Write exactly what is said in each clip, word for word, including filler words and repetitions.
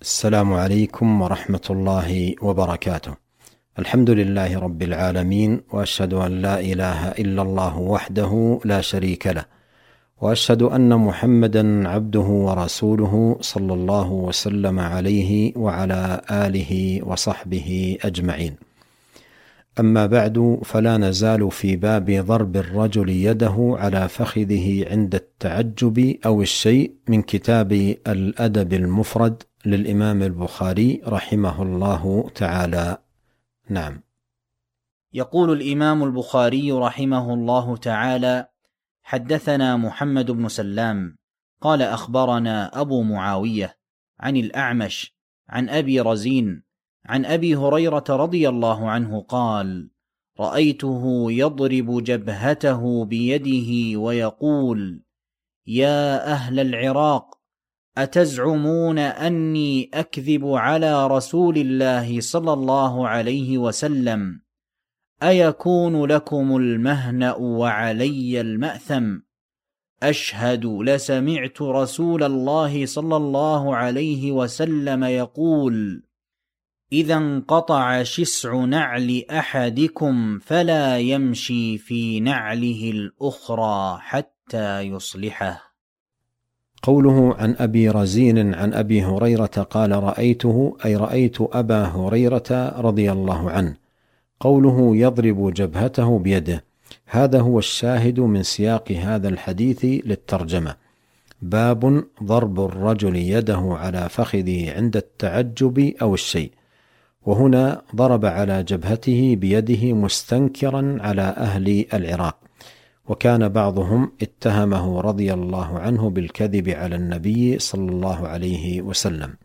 السلام عليكم ورحمة الله وبركاته. الحمد لله رب العالمين، وأشهد أن لا إله إلا الله وحده لا شريك له، وأشهد أن محمدا عبده ورسوله صلى الله وسلم عليه وعلى آله وصحبه أجمعين. أما بعد، فلا نزال في باب ضرب الرجل يده على فخذه عند التعجب أو الشيء من كتاب الأدب المفرد للإمام البخاري رحمه الله تعالى. نعم. يقول الإمام البخاري رحمه الله تعالى: حدثنا محمد بن سلام قال أخبرنا أبو معاوية عن الأعمش عن أبي رزين عن أبي هريرة رضي الله عنه قال: رأيته يضرب جبهته بيده ويقول: يا أهل العراق، أتزعمون أني أكذب على رسول الله صلى الله عليه وسلم؟ أيكون لكم المهنأ وعلي المأثم؟ أشهد لسمعت رسول الله صلى الله عليه وسلم يقول: إذا انقطع شسع نعل أحدكم فلا يمشي في نعله الأخرى حتى يصلحه. قوله عن أبي رزين عن أبي هريرة قال رأيته، أي رأيت أبا هريرة رضي الله عنه. قوله يضرب جبهته بيده، هذا هو الشاهد من سياق هذا الحديث للترجمة. باب ضرب الرجل يده على فخذه عند التعجب أو الشيء، وهنا ضرب على جبهته بيده مستنكرا على أهل العراق، وكان بعضهم اتهمه رضي الله عنه بالكذب على النبي صلى الله عليه وسلم.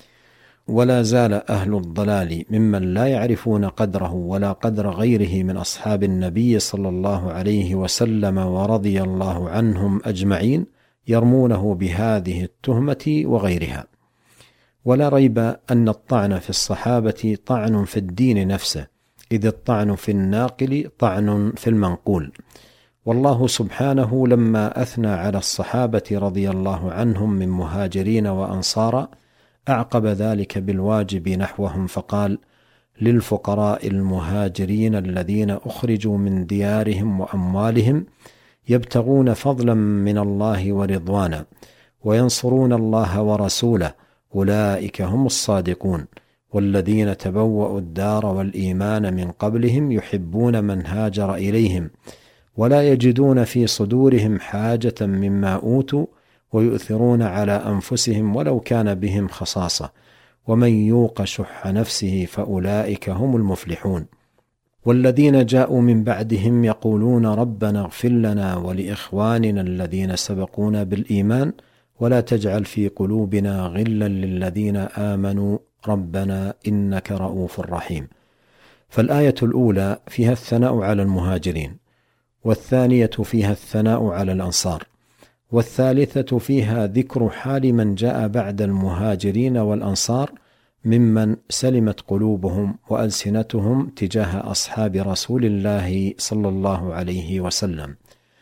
ولا زال أهل الضلال ممن لا يعرفون قدره ولا قدر غيره من أصحاب النبي صلى الله عليه وسلم ورضي الله عنهم أجمعين يرمونه بهذه التهمة وغيرها. ولا ريب أن الطعن في الصحابة طعن في الدين نفسه، إذ الطعن في الناقل طعن في المنقول. والله سبحانه لما أثنى على الصحابة رضي الله عنهم من مهاجرين وأنصار أعقب ذلك بالواجب نحوهم، فقال: للفقراء المهاجرين الذين أخرجوا من ديارهم وأموالهم يبتغون فضلا من الله ورضوانا وينصرون الله ورسوله أولئك هم الصادقون، والذين تبوأوا الدار والإيمان من قبلهم يحبون من هاجر إليهم ولا يجدون في صدورهم حاجة مما أوتوا ويؤثرون على أنفسهم ولو كان بهم خصاصة، ومن يوق شح نفسه فأولئك هم المفلحون. والذين جاءوا من بعدهم يقولون ربنا اغفر لنا ولإخواننا الذين سبقونا بالإيمان ولا تجعل في قلوبنا غلا للذين آمنوا ربنا إنك رؤوف رحيم. فالآية الأولى فيها الثناء على المهاجرين، والثانية فيها الثناء على الأنصار، والثالثة فيها ذكر حال من جاء بعد المهاجرين والأنصار ممن سلمت قلوبهم وألسنتهم تجاه أصحاب رسول الله صلى الله عليه وسلم.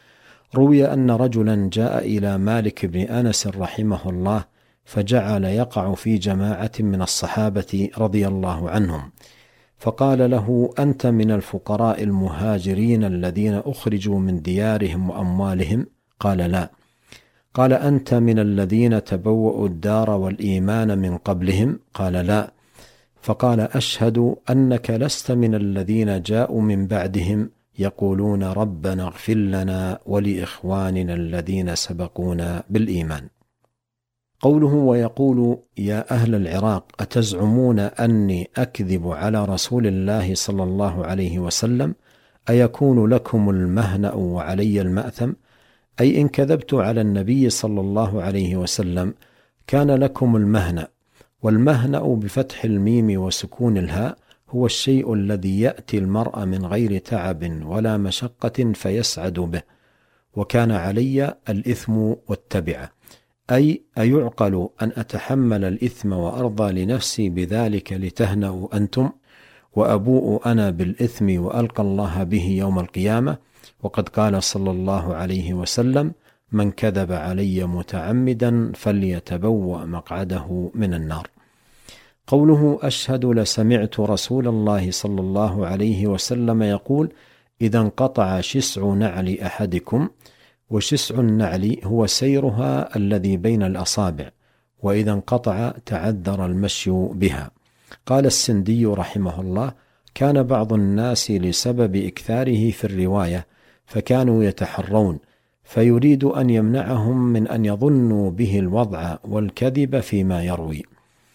روي أن رجلا جاء إلى مالك بن أنس رحمه الله فجعل يقع في جماعة من الصحابة رضي الله عنهم، فقال له: أنت من الفقراء المهاجرين الذين أخرجوا من ديارهم وأموالهم؟ قال: لا. قال: أنت من الذين تبوأوا الدار والإيمان من قبلهم؟ قال: لا. فقال: أشهد أنك لست من الذين جاءوا من بعدهم يقولون ربنا اغفر لنا ولإخواننا الذين سبقونا بالإيمان. قوله ويقول يا أهل العراق أتزعمون أني أكذب على رسول الله صلى الله عليه وسلم؟ أيكون لكم المهنأ وعلي المأثم؟ أي إن كذبت على النبي صلى الله عليه وسلم كان لكم المهنأ. والمهنأ بفتح الميم وسكون الهاء هو الشيء الذي يأتي المرء من غير تعب ولا مشقة فيسعد به. وكان علي الإثم والتبعة، أي أيعقل أن أتحمل الإثم وأرضى لنفسي بذلك لتهنأوا أنتم، وأبوء أنا بالإثم وألقى الله به يوم القيامة؟ وقد قال صلى الله عليه وسلم: من كذب علي متعمدا فليتبوأ مقعده من النار. قوله أشهد لسمعت رسول الله صلى الله عليه وسلم يقول: إذا انقطع شسع نعل أحدكم، وشسع النعل هو سيرها الذي بين الأصابع، وإذا انقطع تعذر المشي بها. قال السندي رحمه الله: كان بعض الناس لسبب إكثاره في الرواية فكانوا يتحرون، فيريد أن يمنعهم من أن يظنوا به الوضع والكذب فيما يروي.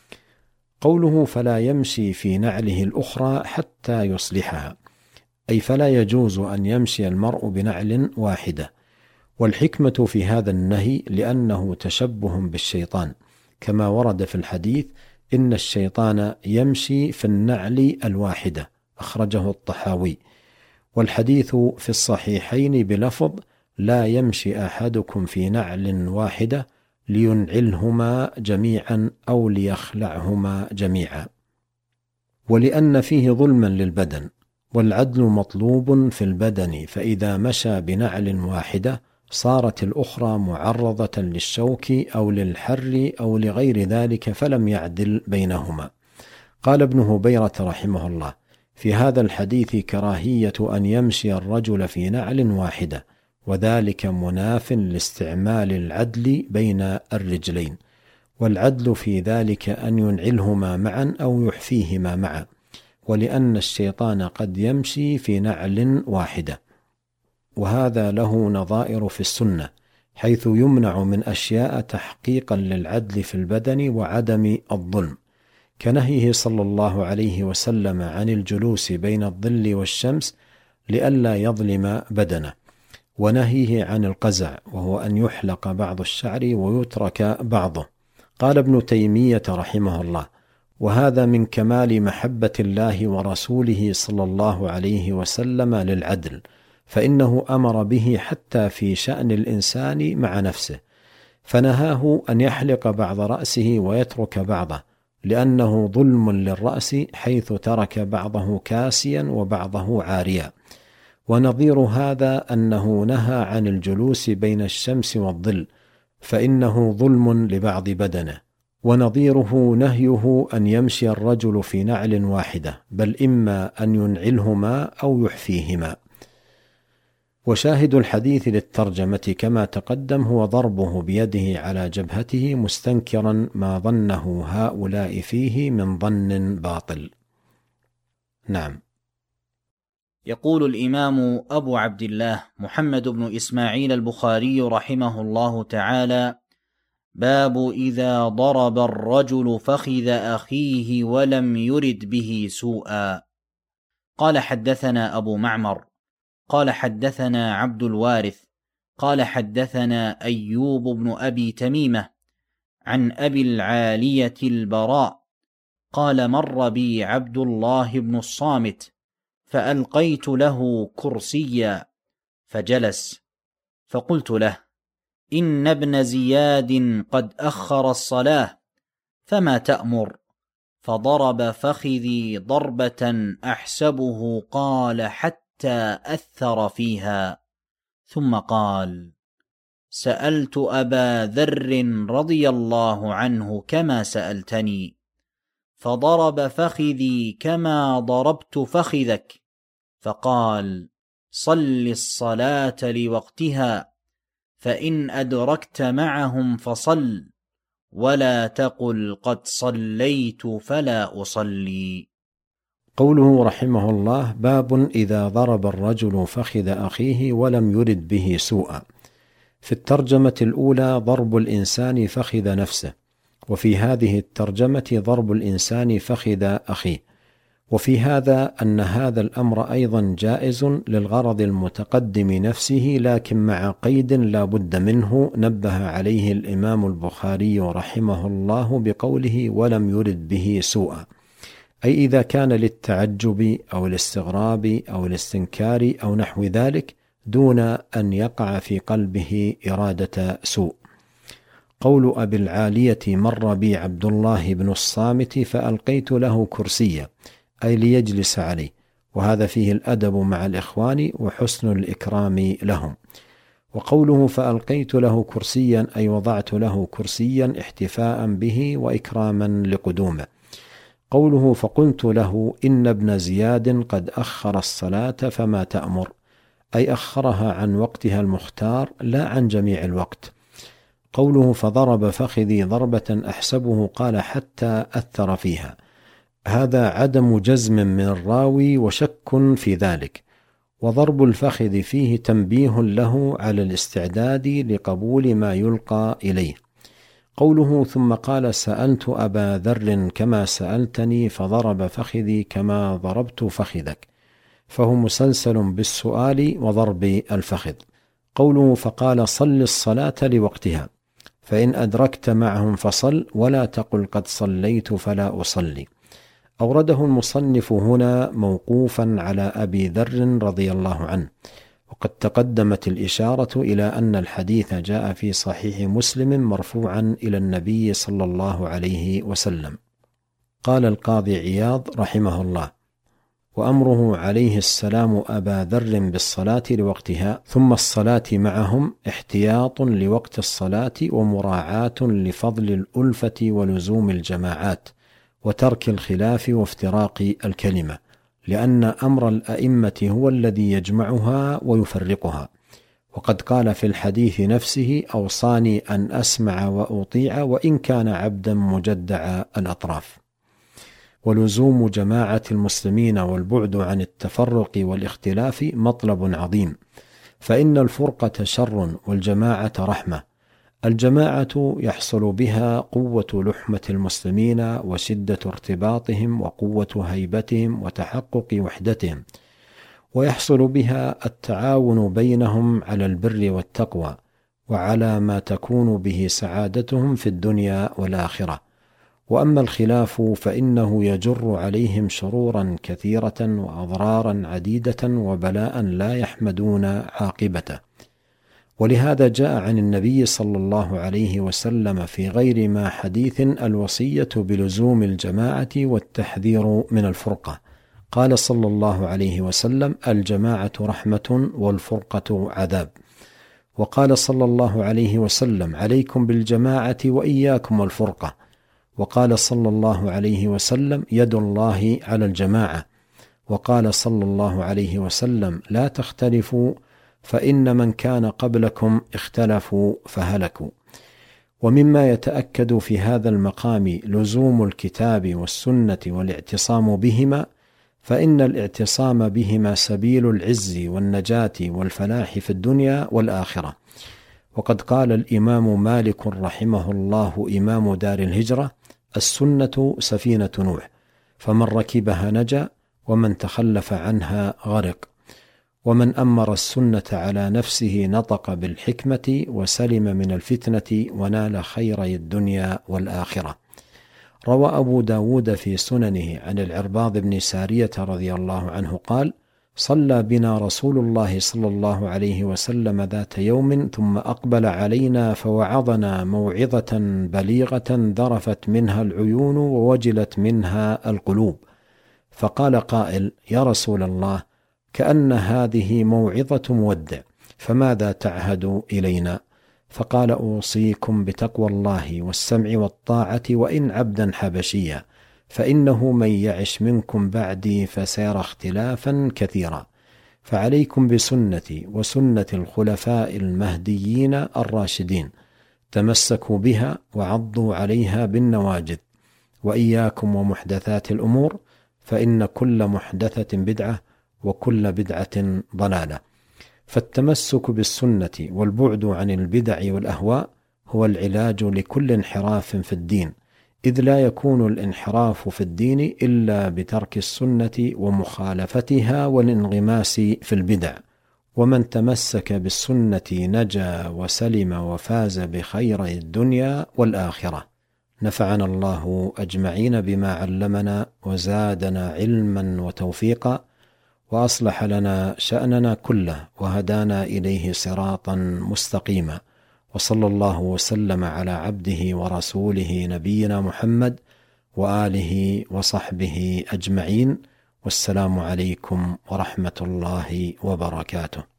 قوله فلا يمشي في نعله الأخرى حتى يصلحها، أي فلا يجوز أن يمشي المرء بنعل واحدة. والحكمة في هذا النهي لأنه تشبه بالشيطان، كما ورد في الحديث: إن الشيطان يمشي في النعل الواحدة، أخرجه الطحاوي. والحديث في الصحيحين بلفظ: لا يمشي أحدكم في نعل واحدة لينعلهما جميعا أو ليخلعهما جميعا. ولأن فيه ظلما للبدن، والعدل مطلوب في البدن، فإذا مشى بنعل واحدة صارت الأخرى معرضة للشوك أو للحر أو لغير ذلك، فلم يعدل بينهما. قال ابن هبيرة رحمه الله: في هذا الحديث كراهية أن يمشي الرجل في نعل واحدة، وذلك مناف لاستعمال العدل بين الرجلين، والعدل في ذلك أن ينعلهما معا أو يحفيهما معا، ولأن الشيطان قد يمشي في نعل واحدة. وهذا له نظائر في السنة، حيث يمنع من أشياء تحقيقا للعدل في البدن وعدم الظلم، كنهيه صلى الله عليه وسلم عن الجلوس بين الظل والشمس لئلا يظلم بدنه، ونهيه عن القزع وهو أن يحلق بعض الشعر ويترك بعضه. قال ابن تيمية رحمه الله: وهذا من كمال محبة الله ورسوله صلى الله عليه وسلم للعدل، فإنه أمر به حتى في شأن الإنسان مع نفسه، فنهاه أن يحلق بعض رأسه ويترك بعضه، لأنه ظلم للرأس حيث ترك بعضه كاسيا وبعضه عاريا. ونظير هذا أنه نهى عن الجلوس بين الشمس والظل، فإنه ظلم لبعض بدنه. ونظيره نهيه أن يمشي الرجل في نعل واحدة، بل إما أن ينعلهما أو يحفيهما. وشاهد الحديث للترجمة كما تقدم هو ضربه بيده على جبهته مستنكرا ما ظنه هؤلاء فيه من ظن باطل. نعم. يقول الإمام أبو عبد الله محمد بن إسماعيل البخاري رحمه الله تعالى: باب إذا ضرب الرجل فخذ أخيه ولم يرد به سوءا. قال حدثنا أبو معمر قال حدثنا عبد الوارث قال حدثنا أيوب بن أبي تميمة عن أبي العالية البراء قال: مر بي عبد الله بن الصامت فألقيت له كرسيا فجلس، فقلت له: إن ابن زياد قد أخر الصلاة، فما تأمر؟ فضرب فخذي ضربة أحسبه قال حتى أثر فيها، ثم قال: سألت أبا ذر رضي الله عنه كما سألتني، فضرب فخذي كما ضربت فخذك، فقال: صل الصلاة لوقتها، فإن أدركت معهم فصل، ولا تقل قد صليت فلا أصلي. قوله رحمه الله: باب إذا ضرب الرجل فخذ أخيه ولم يرد به سوءا. في الترجمة الأولى ضرب الإنسان فخذ نفسه، وفي هذه الترجمة ضرب الإنسان فخذ أخيه. وفي هذا أن هذا الأمر أيضا جائز للغرض المتقدم نفسه، لكن مع قيد لا بد منه نبه عليه الإمام البخاري رحمه الله بقوله: ولم يرد به سوءا، أي إذا كان للتعجب أو الاستغراب أو الاستنكار أو نحو ذلك، دون أن يقع في قلبه إرادة سوء. قول أبي العالية: مر بي عبد الله بن الصامت فألقيت له كرسيا، أي ليجلس عليه، وهذا فيه الأدب مع الإخوان وحسن الإكرام لهم. وقوله فألقيت له كرسيا، أي وضعت له كرسيا احتفاء به وإكراما لقدومه. قوله فقلت له إن ابن زياد قد أخر الصلاة فما تأمر، أي أخرها عن وقتها المختار لا عن جميع الوقت. قوله فضرب فخذي ضربة أحسبه قال حتى أثر فيها، هذا عدم جزم من الراوي وشك في ذلك، وضرب الفخذ فيه تنبيه له على الاستعداد لقبول ما يلقى إليه. قوله ثم قال سألت أبا ذر كما سألتني فضرب فخذي كما ضربت فخذك، فهو مسلسل بالسؤال وضرب الفخذ. قوله فقال صل الصلاة لوقتها، فإن أدركت معهم فصل ولا تقل قد صليت فلا أصلي. أورده المصنف هنا موقوفا على أبي ذر رضي الله عنه، وقد تقدمت الإشارة إلى أن الحديث جاء في صحيح مسلم مرفوعا إلى النبي صلى الله عليه وسلم. قال القاضي عياض رحمه الله: وأمره عليه السلام أبا ذر بالصلاة لوقتها ثم الصلاة معهم احتياط لوقت الصلاة ومراعاة لفضل الألفة ولزوم الجماعات وترك الخلاف وافتراق الكلمة، لأن أمر الأئمة هو الذي يجمعها ويفرقها. وقد قال في الحديث نفسه أوصاني أن أسمع وأطيع وإن كان عبدا مجدع الأطراف. ولزوم جماعة المسلمين والبعد عن التفرق والاختلاف مطلب عظيم، فإن الفرقة شر والجماعة رحمة. الجماعة يحصل بها قوة لحمة المسلمين وشدة ارتباطهم وقوة هيبتهم وتحقق وحدتهم، ويحصل بها التعاون بينهم على البر والتقوى وعلى ما تكون به سعادتهم في الدنيا والآخرة. وأما الخلاف فإنه يجر عليهم شرورا كثيرة وأضرارا عديدة وبلاء لا يحمدون عاقبته. ولهذا جاء عن النبي صلى الله عليه وسلم في غير ما حديث الوصية بلزوم الجماعة والتحذير من الفرقة. قال صلى الله عليه وسلم: الجماعة رحمة والفرقة عذاب. وقال صلى الله عليه وسلم: عليكم بالجماعة وإياكم الفرقة. وقال صلى الله عليه وسلم: يد الله على الجماعة. وقال صلى الله عليه وسلم: لا تختلفوا فإن من كان قبلكم اختلفوا فهلكوا. ومما يتأكد في هذا المقام لزوم الكتاب والسنة والاعتصام بهما، فإن الاعتصام بهما سبيل العز والنجاة والفلاح في الدنيا والآخرة. وقد قال الإمام مالك رحمه الله إمام دار الهجرة: السنة سفينة نوح، فمن ركبها نجا ومن تخلف عنها غرق، ومن أمر السنة على نفسه نطق بالحكمة وسلم من الفتنة ونال خيري الدنيا والآخرة. روى أبو داود في سننه عن العرباض بن سارية رضي الله عنه قال: صلى بنا رسول الله صلى الله عليه وسلم ذات يوم ثم أقبل علينا فوعظنا موعظة بليغة ذرفت منها العيون ووجلت منها القلوب، فقال قائل: يا رسول الله، كأن هذه موعظة مودع، فماذا تعهد إلينا؟ فقال: أوصيكم بتقوى الله والسمع والطاعة وإن عبدا حبشيا، فإنه من يعش منكم بعدي فسيرى اختلافا كثيرا، فعليكم بسنتي وسنة الخلفاء المهديين الراشدين، تمسكوا بها وعضوا عليها بالنواجذ، وإياكم ومحدثات الأمور، فإن كل محدثة بدعة وكل بدعة ضلالة. فالتمسك بالسنة والبعد عن البدع والأهواء هو العلاج لكل انحراف في الدين، إذ لا يكون الانحراف في الدين إلا بترك السنة ومخالفتها والانغماس في البدع. ومن تمسك بالسنة نجا وسلم وفاز بخير الدنيا والآخرة. نفعنا الله أجمعين بما علمنا وزادنا علما وتوفيقا، وأصلح لنا شأننا كله وهدانا إليه صراطا مستقيما. وصلى الله وسلم على عبده ورسوله نبينا محمد وآله وصحبه أجمعين، والسلام عليكم ورحمة الله وبركاته.